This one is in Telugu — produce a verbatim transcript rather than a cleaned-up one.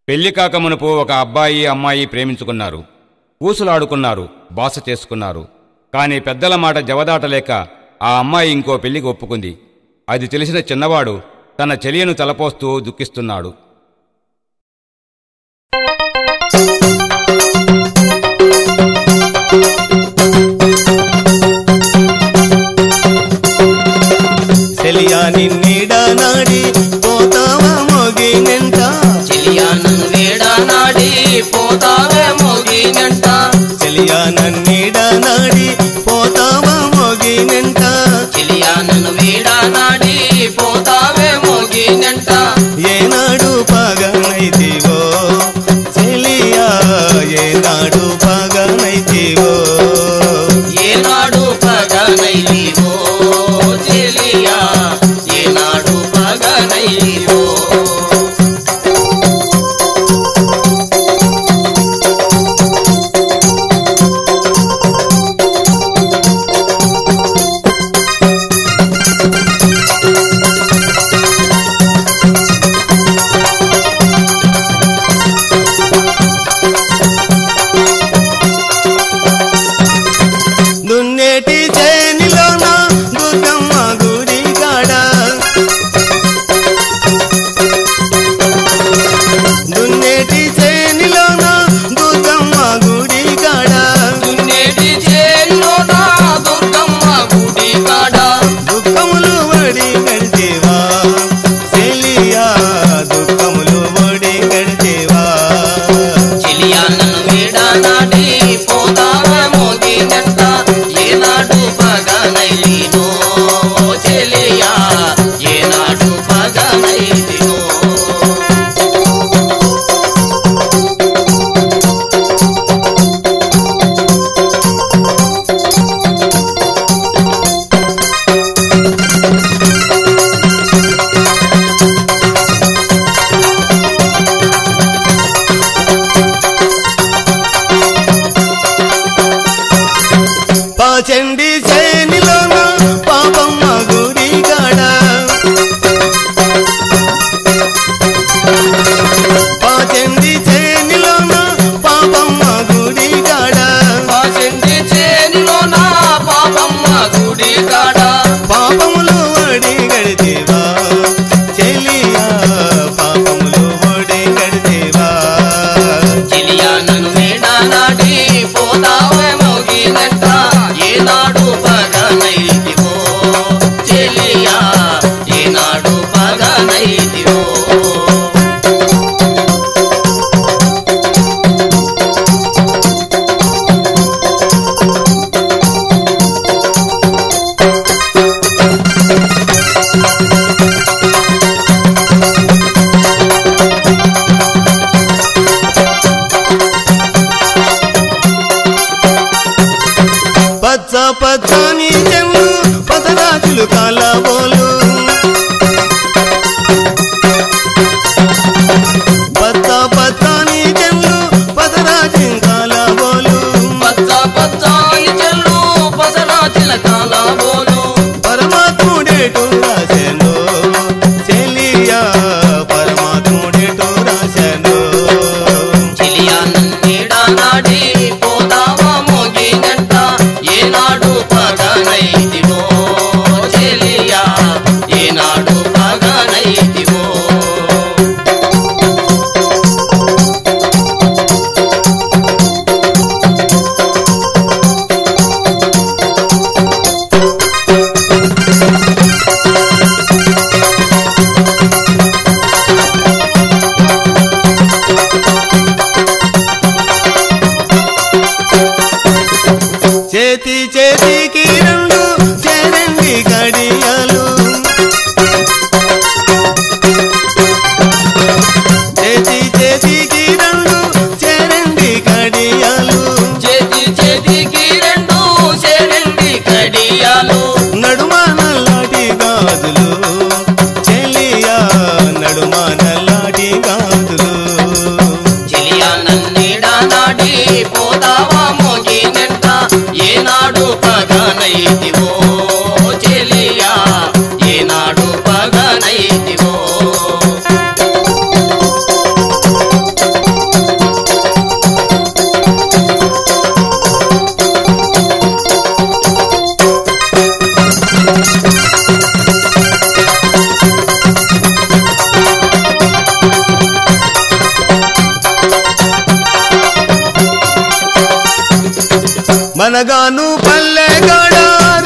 పెళ్లి కాకమునుపు ఒక అబ్బాయి అమ్మాయి ప్రేమించుకున్నారు. ఊసులాడుకున్నారు, బాస చేసుకున్నారు. కాని పెద్దల మాట జవదాటలేక ఆ అమ్మాయి ఇంకో పెళ్లికి ఒప్పుకుంది. అది తెలిసిన చిన్నవాడు తన చెలియను తలపోస్తూ దుఃఖిస్తున్నాడు. చెలియా నిన్నీడనాడి పోతావా మోగినంట, చెలియా నన్ను వేడనాడి పోతావే మోగినంట, చెలియా నన్నీడనాడి పోతావా మోగినంట, చెలియా నన్ను వేడనాడి పోతావే మోగినంట. ఏనాడు పగనైతివో చెలియా, ఏనాడు పగనైతివో, ఏనాడు పగనైతివో చెలియా, ఏనాడు పగనైతివో. దున్నేటి చేనిలోన దుర్గమ్మ గుడి కాడ, దున్నేటి చేనిలోన దుర్గమ్మ గుడి కాడ, దున్నేటి చేనులోన దుర్గమ్మ గుడి కాడ, దుఃఖములు వడి గడిచేవా చెలియా, దుఃఖములు వడి గడిచేవా, చెలియా నన్ను వేడనాడి పోతావే మోగినంట, ఏనాడు పగనైతివో చెలియా, ఏనాడు పగనైతివో. పాచండి చేనిలోన పాపమ్మ గుడి కాడ, పాచండి చేనిలోన పాపమ్మ గుడి కాడ, పాచెండి చేనులోన పాపమ్మ గుడి కాడ, పాపములు వడి గడిచేవా చెలియా, పాపములు వడి గడిచేవా, చెలియా నన్ను వేడనాడి పోతావే మోగినంట, ఏనాడు పగనైతివో చెలియా, ఏనాడు పగనైతివో. పచ్చ పచ్చని చెన్ను పదరాజులు కాలబోలు, మనగాను పల్లెగాడ